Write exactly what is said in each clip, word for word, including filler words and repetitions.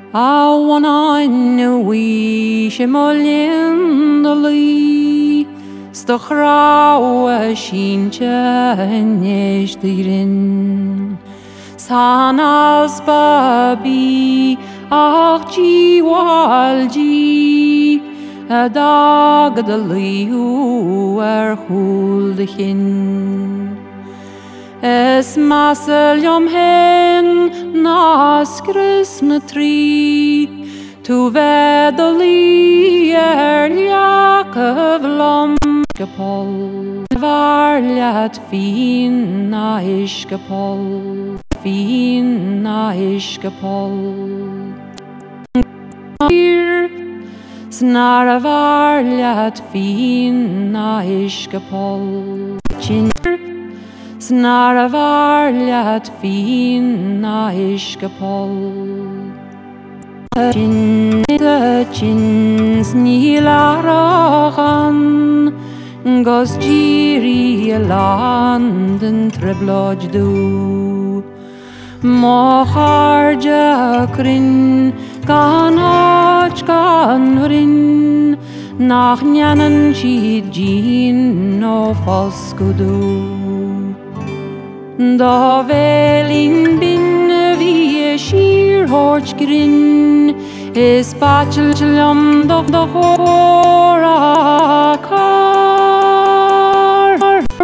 Awan wi shemolin dali stochrawa shincha neshtirin sanas babi achji walji adag dali hu er huldichin es masel yom hen nas kristna tri tu vedali er Jakob lom gepol varlat fin na iskepol fin na iskepol snara varlat fin na iskepol chin snara varlat fin na iskepol chin chin snilaragan gos giri landen trebloj du moharja krin kanach kanrin nach nyanen chid jin no foskudu da velin bin vi shir horch grin is bachel chlam do do hora kar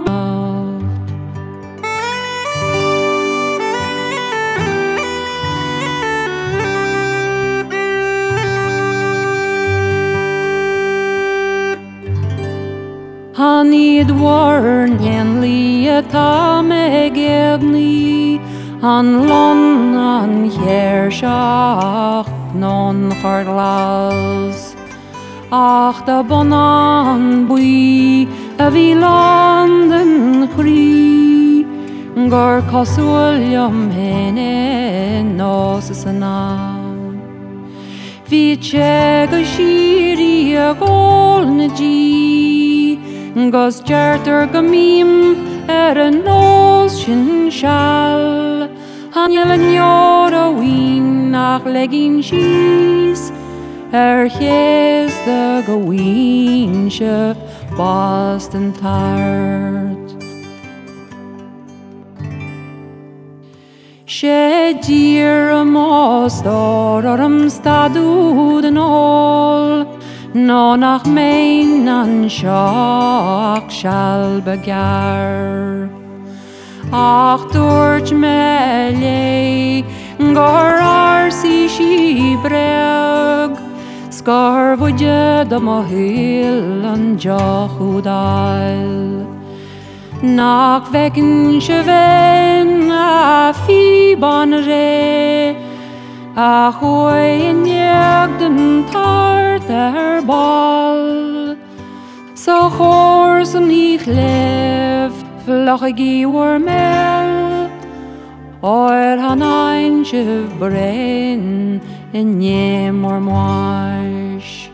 Hanid warn yenli atam egebni an lon an hershach non farglas ach da bonan bui a vi landen kri gor kosuljum hene nosesana vi chega shiri a golnaji Gos jarter gamim er a nos shin shal Hanyel en yora wien nach legin cheese Er hes de gawinsche Boston tart She dir a mostor or am stadu den all No nach mein an shock shall begar Ach durch mele Gor arsi shi breg Skar vujed am a hill an jahudal Nach wecken sheven a fiban re A hoi in jagden tart er bal So chors an ich lev Vlach gi war mel Oer han ein shiv bren En jem war moash